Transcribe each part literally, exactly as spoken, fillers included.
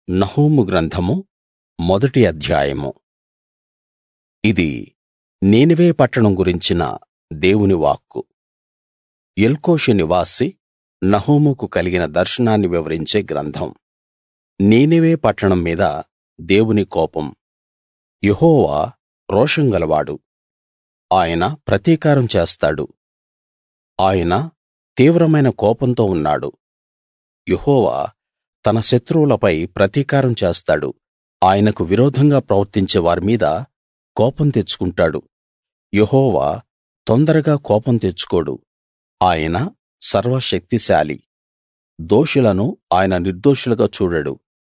నహూము గ్రంథము మొదటి అధ్యాయము. ఇది నీనెవె పట్టణం గురించిన దేవుని వాక్కు. ఎల్కోషు నివాసి నహూముకు కలిగిన దర్శనాన్ని వివరించే గ్రంథం. నీనెవె పట్టణం మీద దేవుని కోపం. యెహోవా రోషం గలవాడు, ఆయన ప్రతీకారం చేస్తాడు. ఆయన తీవ్రమైన కోపంతో ఉన్నాడు. యెహోవా తన శత్రువులపై ప్రతీకారం చేస్తాడు. ఆయనకు విరోధంగా ప్రవర్తించే వారి మీద కోపం తెచ్చుకుంటాడు. యెహోవా తొందరగా కోపం తెచ్చుకోడు. ఆయన సర్వశక్తిశాలి. దోషులను ఆయన నిర్దోషులుగా చూడడు.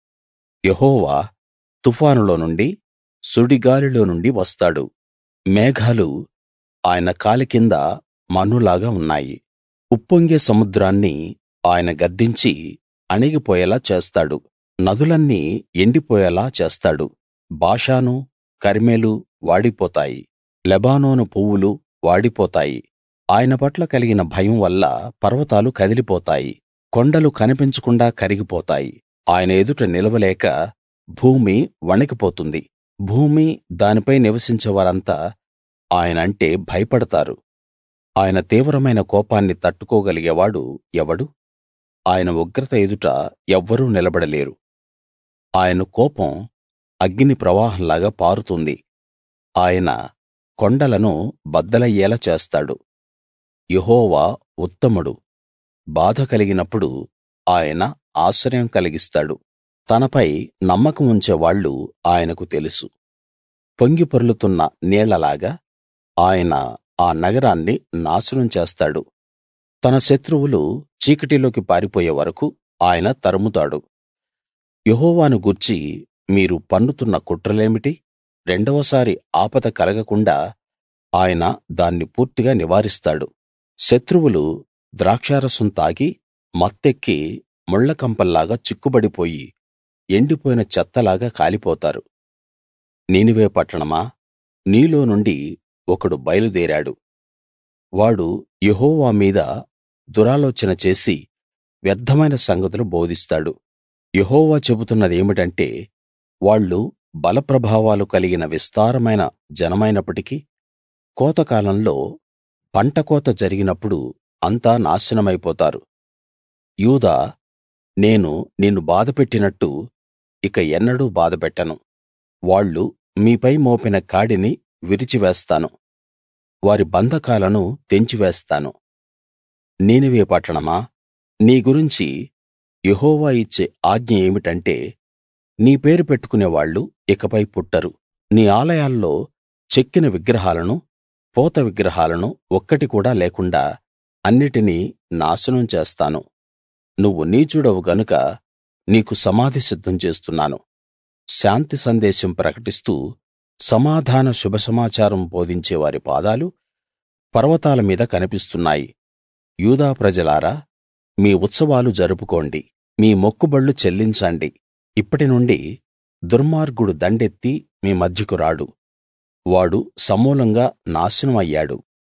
యెహోవా తుఫానులో నుండి, సుడిగాలిలో నుండి వస్తాడు. మేఘాలు ఆయన కాలి కింద మన్నులాగా ఉన్నాయి. ఉప్పొంగే సముద్రాన్ని ఆయన గద్దించి అణిగిపోయేలా చేస్తాడు. నదులన్నీ ఎండిపోయేలా చేస్తాడు. బాషాను, కర్మెలు వాడిపోతాయి. లెబానోను పువ్వులు వాడిపోతాయి. ఆయన పట్ల కలిగిన భయం వల్ల పర్వతాలు కదిలిపోతాయి. కొండలు కనిపించకుండా కరిగిపోతాయి. ఆయన ఎదుట నిలవలేక భూమి వణికిపోతుంది. భూమి, దానిపై నివసించే వారంతా ఆయనంటే భయపడతారు. ఆయన తీవ్రమైన కోపాన్ని తట్టుకోగలిగేవాడు ఎవడు? ఆయన ఉగ్రత ఎదుట ఎవ్వరూ నిలబడలేరు. ఆయన కోపం అగ్ని ప్రవాహంలాగా పారుతుంది. ఆయన కొండలను బద్దలయ్యేలా చేస్తాడు. యెహోవా ఉత్తముడు. బాధ కలిగినప్పుడు ఆయన ఆశ్రయం కలిగిస్తాడు. తనపై నమ్మకం ఉంచేవాళ్ళు ఆయనకు తెలుసు. పొంగి పొర్లుతున్న నీళ్లలాగా ఆయన ఆ నగరాన్ని నాశనం చేస్తాడు. తన శత్రువులు చీకటిలోకి పారిపోయే వరకూ ఆయన తరుముతాడు. యెహోవాను గూర్చి మీరు పన్నుతున్న కుట్రలేమిటి? రెండవసారి ఆపద కలగకుండా ఆయన దాన్ని పూర్తిగా నివారిస్తాడు. శత్రువులు ద్రాక్షారసం తాగి మత్తెక్కి ముళ్ళకంపల్లాగా చిక్కుబడిపోయి ఎండిపోయిన చెత్తలాగా కాలిపోతారు. నీనెవె పట్టణమా, నీలో నుండి ఒకడు బయలుదేరాడు. వాడు యెహోవా మీద దురాలోచన చేసి వ్యర్థమైన సంగతులు బోధిస్తాడు. యెహోవా చెబుతున్నదేమిటంటే, వాళ్ళు బలప్రభావాలు కలిగిన విస్తారమైన జనమైనప్పటికీ కోతకాలంలో పంటకోత జరిగినప్పుడు అంతా నాశనమైపోతారు. యూదా, నేను నిన్ను బాధపెట్టినట్టు ఇక ఎన్నడూ బాధపెట్టను. వాళ్ళు మీపై మోపిన కాడిని విరిచివేస్తాను. వారి బంధకాలను తెంచివేస్తాను. నీనెవె పట్టణమా, నీ గురించి యెహోవా ఇచ్చే ఆజ్ఞ ఏమిటంటే, నీ పేరు పెట్టుకునేవాళ్ళు ఇకపై పుట్టరు. నీ ఆలయాల్లో చెక్కిన విగ్రహాలను, పోత విగ్రహాలను ఒక్కటి కూడా లేకుండా అన్నిటినీ నాశనం చేస్తాను. నువ్వు నీచుడవు గనుక నీకు సమాధి సిద్ధం చేస్తున్నాను. శాంతి సందేశం ప్రకటిస్తూ సమాధాన శుభసమాచారం బోధించే వారి పాదాలు పర్వతాల మీద కనిపిస్తున్నాయి. యూదా ప్రజలారా, మీ ఉత్సవాలు జరుపుకోండి. మీ మొక్కుబళ్ళు చెల్లించండి. ఇప్పటి నుండి దుర్మార్గుడు దండెత్తి మీ మధ్యకు రాడు. వాడు సమూలంగా నాశనం అయ్యాడు.